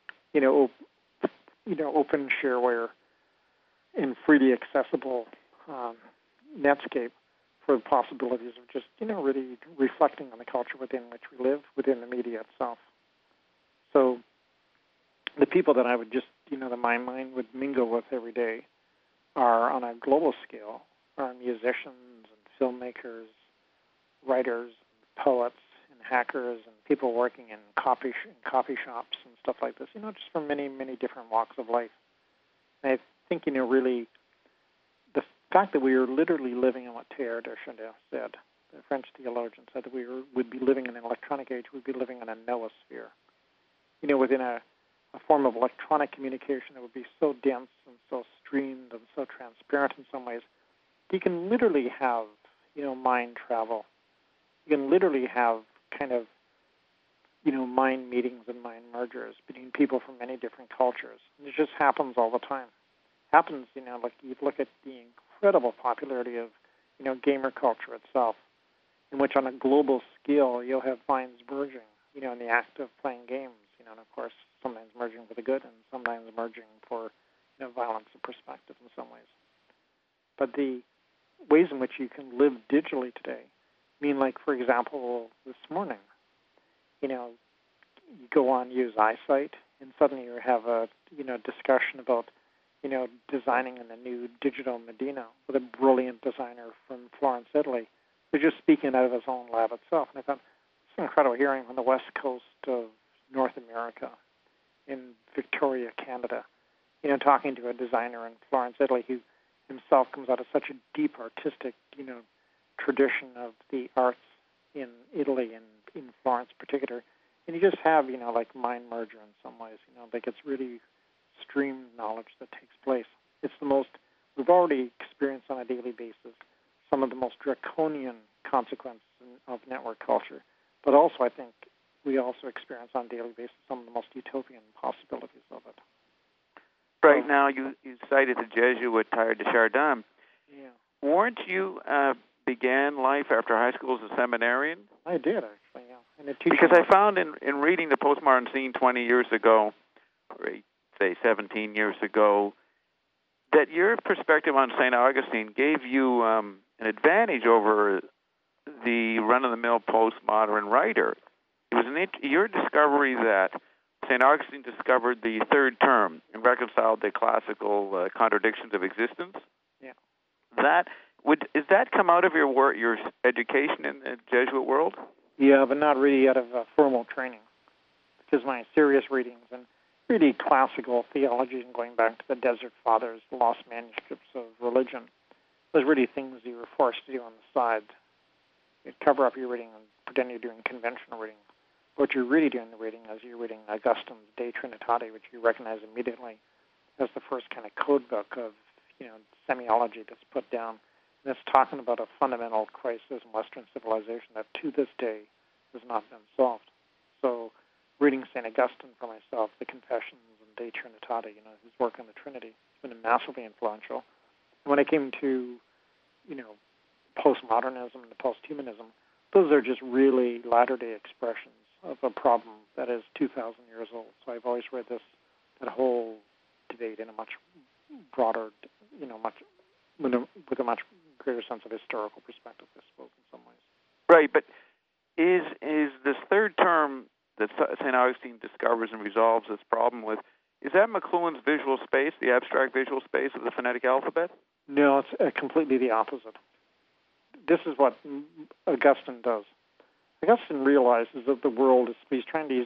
open shareware and freely accessible Netscape for the possibilities of just, really reflecting on the culture within which we live, within the media itself. So the people that I would just, that my mind would mingle with every day are on a global scale, are musicians and filmmakers, writers, and poets, and hackers, and people working in coffee shops and stuff like this, just from many, many different walks of life. And I think, really, the fact that we are literally living in what Teilhard de Chardin said, the French theologian said that we would be living in an electronic age, we'd be living in a noosphere. Within a form of electronic communication that would be so dense and so streamed and so transparent in some ways, you can literally have, mind travel. You can literally have kind of, mind meetings and mind mergers between people from many different cultures. And it just happens all the time. Happens, like you look at the incredible popularity of, gamer culture itself, in which on a global scale you'll have minds merging, in the act of playing games, and of course sometimes merging for the good and sometimes merging for, violence of perspective in some ways. But the ways in which you can live digitally today mean, like, for example, this morning, you go on, use iSight, and suddenly you have a, discussion about, designing in a new digital Medina with a brilliant designer from Florence, Italy, who's just speaking out of his own lab itself. And I thought, it's incredible hearing on the west coast of North America, in Victoria, Canada, talking to a designer in Florence, Italy, who himself comes out of such a deep artistic, tradition of the arts in Italy and in Florence in particular. And you just have, like mind merger in some ways, like it's really stream knowledge that takes place. It's the most, we've already experienced on a daily basis some of the most draconian consequences of network culture, but also I think we also experience on a daily basis some of the most utopian possibilities of it. Right now, you cited the Jesuit Teilhard de Chardin. Yeah. Weren't you began life after high school as a seminarian? I did, actually, yeah. Because I found in reading the Postmodern Scene 20 years ago, or say 17 years ago, that your perspective on St. Augustine gave you an advantage over the run-of-the-mill postmodern writer. It was your discovery that St. Augustine discovered the third term and reconciled the classical contradictions of existence. Yeah. Does that come out of your work, your education in the Jesuit world? Yeah, but not really out of formal training. Because my serious readings and really classical theology and going back to the Desert Fathers, the lost manuscripts of religion, was really things you were forced to do on the side. You'd cover up your reading and pretend you're doing conventional reading. What you're really doing in the reading is you're reading Augustine's De Trinitate, which you recognize immediately as the first kind of code book of, semiology that's put down. And it's talking about a fundamental crisis in Western civilization that to this day has not been solved. So reading St. Augustine for myself, the Confessions and De Trinitate, his work on the Trinity, has been massively influential. And when I came to, postmodernism and the posthumanism, those are just really latter-day expressions of a problem that is 2,000 years old. So I've always read that whole debate in a much broader, with a much greater sense of historical perspective, I suppose, in some ways. Right, but is this third term that St. Augustine discovers and resolves this problem with, is that McLuhan's visual space, the abstract visual space of the phonetic alphabet? No, it's completely the opposite. This is what Augustine does. Augustine realizes that the world is, he's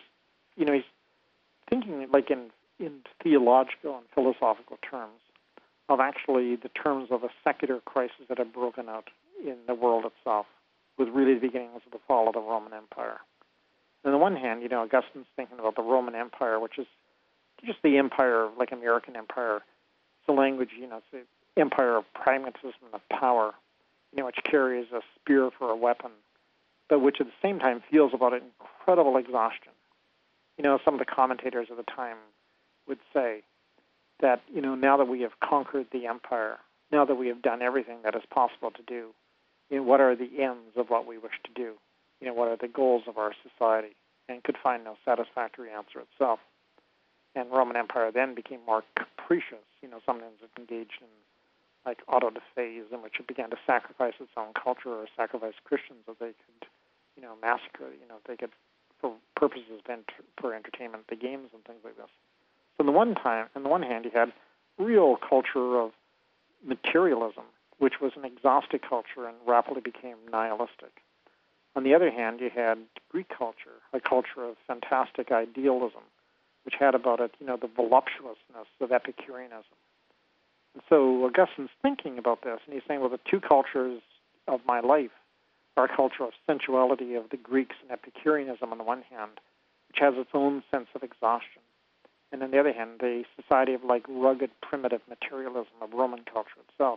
thinking like in theological and philosophical terms of actually the terms of a secular crisis that have broken out in the world itself, with really the beginnings of the fall of the Roman Empire. On the one hand, Augustine's thinking about the Roman Empire, which is just the empire, like American empire. It's a language, it's the empire of pragmatism and of power, which carries a spear for a weapon, but which at the same time feels about an incredible exhaustion. Some of the commentators of the time would say that, now that we have conquered the empire, now that we have done everything that is possible to do, what are the ends of what we wish to do? What are the goals of our society? And could find no satisfactory answer itself. And Roman Empire then became more capricious. Sometimes it engaged in like autodafés, in which it began to sacrifice its own culture or sacrifice Christians that they could, massacre. They could, for purposes for entertainment, the games and things like this. So on the one hand, you had real culture of materialism, which was an exhaustive culture and rapidly became nihilistic. On the other hand, you had Greek culture, a culture of fantastic idealism, which had about it, the voluptuousness of Epicureanism. And so Augustine's thinking about this, and he's saying, well, the two cultures of my life are a culture of sensuality of the Greeks and Epicureanism on the one hand, which has its own sense of exhaustion. And on the other hand, the society of like rugged, primitive materialism of Roman culture itself.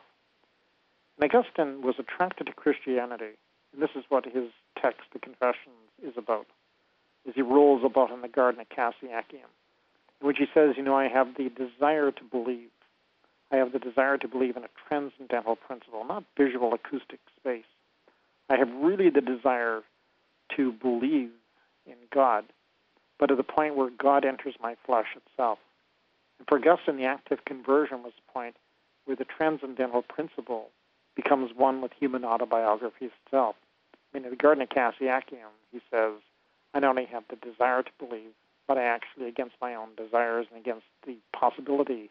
And Augustine was attracted to Christianity, and this is what his text, the Confessions, is about, as he rolls about in the Garden of Cassiacium, in which he says, I have the desire to believe. I have the desire to believe in a transcendental principle, not visual acoustic space. I have really the desire to believe in God, but at the point where God enters my flesh itself. And for Augustine, the active conversion was the point where the transcendental principle becomes one with human autobiography itself. In the Garden of Cassiacium, he says, I not only have the desire to believe, but I actually, against my own desires and against the possibility,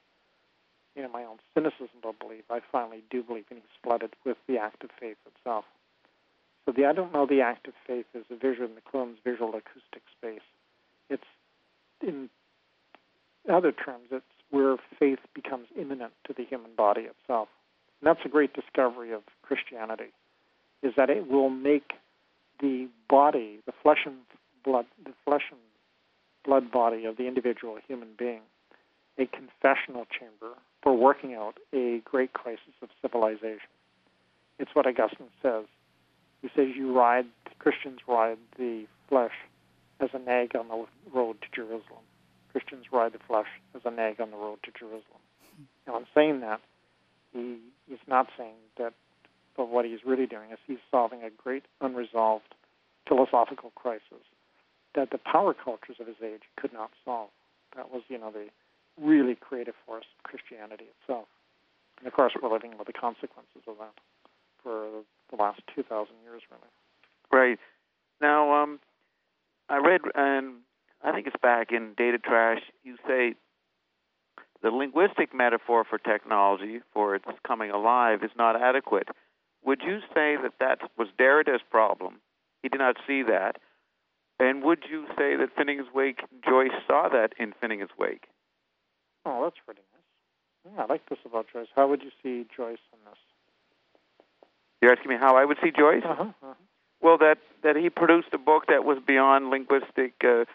my own cynicism of belief, I finally do believe, and he's flooded with the act of faith itself. So I don't know the act of faith is a vision, the Clun's visual acoustic space. It's, in other terms, it's where faith becomes immanent to the human body itself. And that's a great discovery of Christianity, is that it will make the body, the flesh and blood body of the individual human being a confessional chamber for working out a great crisis of civilization. It's what Augustine says. He says Christians ride the flesh as a nag on the road to Jerusalem. Christians ride the flesh as a nag on the road to Jerusalem. Now, in saying that, he's not saying that, but what he's really doing is he's solving a great unresolved philosophical crisis that the power cultures of his age could not solve. That was, the really creative force of Christianity itself. And of course, we're living with the consequences of that for the last 2,000 years, really. Right. Now, I read, and I think it's back in Data Trash, you say the linguistic metaphor for technology, for its coming alive, is not adequate. Would you say that was Derrida's problem? He did not see that. And would you say that Finnegan's Wake, Joyce saw that in Finnegan's Wake? Oh, that's pretty nice. Yeah, I like this about Joyce. How would you see Joyce in this? You're asking me how I would see Joyce? Uh-huh, uh-huh. Well, that he produced a book that was beyond linguistic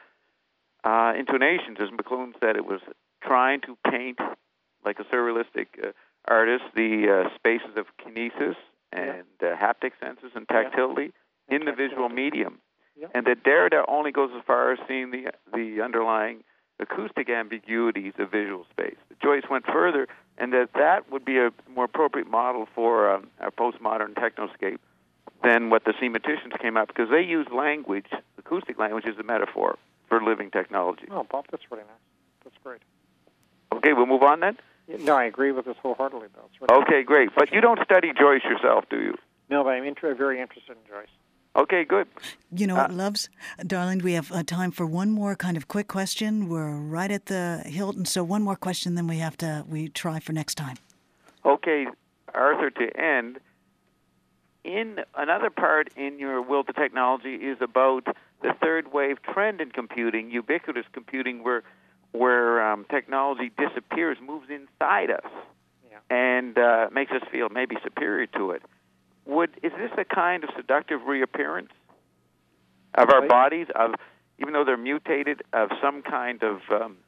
intonations. As McLuhan said, it was trying to paint, like a surrealistic artist, the spaces of kinesis and haptic senses and tactility in the visual medium. Yeah. And that Derrida only goes as far as seeing the underlying acoustic ambiguities of visual space. Joyce went further, and that would be a more appropriate model for a postmodern technoscape than what the sematicians came up, because they use language, acoustic language, as a metaphor for living technology. Oh, Bob, that's really nice. That's great. Okay, we'll move on then? No, I agree with this wholeheartedly, though. It's really okay, great. But you don't study Joyce yourself, do you? No, but I'm very interested in Joyce. Okay, good. You know what, Loves? Darling, we have time for one more kind of quick question. We're right at the Hilton, so one more question, then we try for next time. Okay, Arthur, to end, in another part in your Will to Technology is about the third wave trend in computing, ubiquitous computing, where technology disappears, moves inside us, and makes us feel maybe superior to it. Is this a kind of seductive reappearance of our bodies, even though they're mutated, of some kind of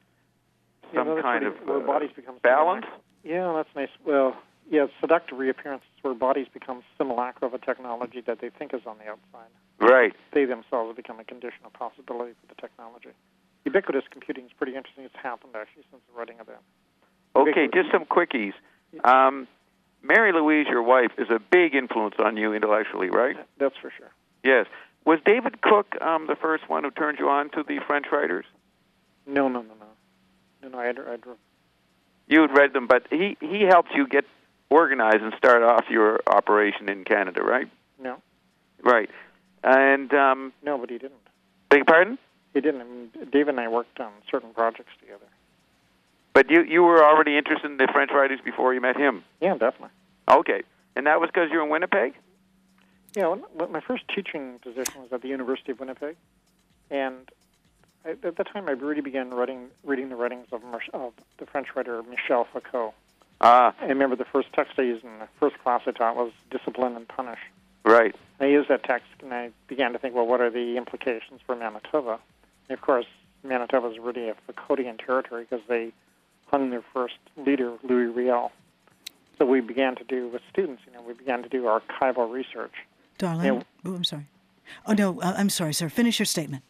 bodies become balance? Yeah, that's nice. Well, seductive reappearance is where bodies become simulacra of a technology that they think is on the outside. Right. They themselves become a condition of possibility for the technology. Ubiquitous computing is pretty interesting. It's happened, actually, since the writing of that. Okay, just some quickies. Mary Louise, your wife, is a big influence on you intellectually, right? That's for sure. Yes. Was David Cook the first one who turned you on to the French writers? No. I'd You had read them, but he helped you get organized and start off your operation in Canada, right? No. Right. And No, but he didn't. beg your pardon? He didn't. I mean, Dave and I worked on certain projects together. But you were already interested in the French writers before you met him? Yeah, definitely. Okay. And that was because you're in Winnipeg? Yeah, my first teaching position was at the University of Winnipeg, and at that time I really began reading the writings of the French writer Michel Foucault. Ah, I remember the first text I used in the first class I taught was Discipline and Punish. right. I used that text, and I began to think, well, what are the implications for Manitoba? And of course, Manitoba is really a Foucauldian territory because they hung their first leader, Louis Riel. So we began to do, with students, we began to do archival research. Darling, I'm sorry. Oh, no, I'm sorry, sir. Finish your statement.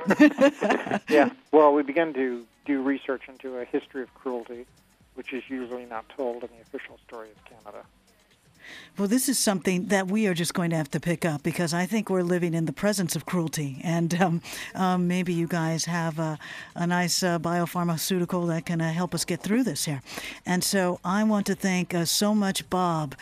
Yeah, well, we began to do research into a history of cruelty, which is usually not told in the official story of Canada. Well, this is something that we are just going to have to pick up because I think we're living in the presence of cruelty. And maybe you guys have a nice biopharmaceutical that can help us get through this here. And so I want to thank so much Bob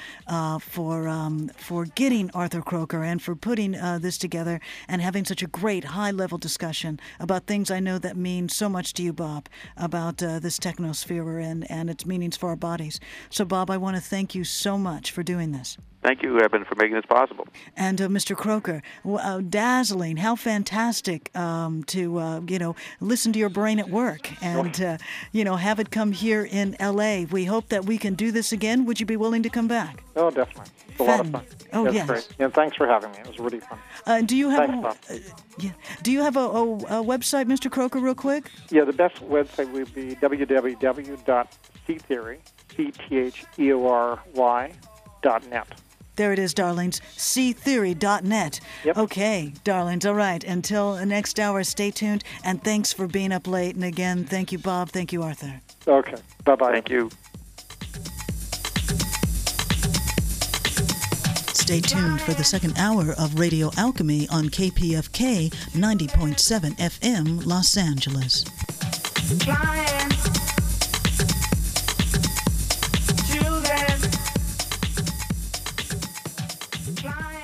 for getting Arthur Croker and for putting this together and having such a great high-level discussion about things I know that mean so much to you, Bob, about this technosphere and its meanings for our bodies. So, Bob, I want to thank you so much for doing this. Thank you, Eben, for making this possible. And Mr. Croker, dazzling! How fantastic to listen to your brain at work and have it come here in L.A. We hope that we can do this again. Would you be willing to come back? Oh, definitely. It's a lot of fun. Oh, That's yes. great. Yeah, thanks for having me. It was really fun. Do you have Thanks, Bob. Do you have a website, Mr. Croker, real quick? Yeah, the best website would be www.ctheory, CTHEORY.net. There it is, darlings. ctheory.net. Yep. Okay, darlings. All right. Until the next hour, stay tuned. And thanks for being up late. And again, thank you, Bob. Thank you, Arthur. Okay. Bye-bye. Thank you. Stay tuned for the second hour of Radio Alchemy on KPFK 90.7 FM, Los Angeles. Flying. Children. Flying.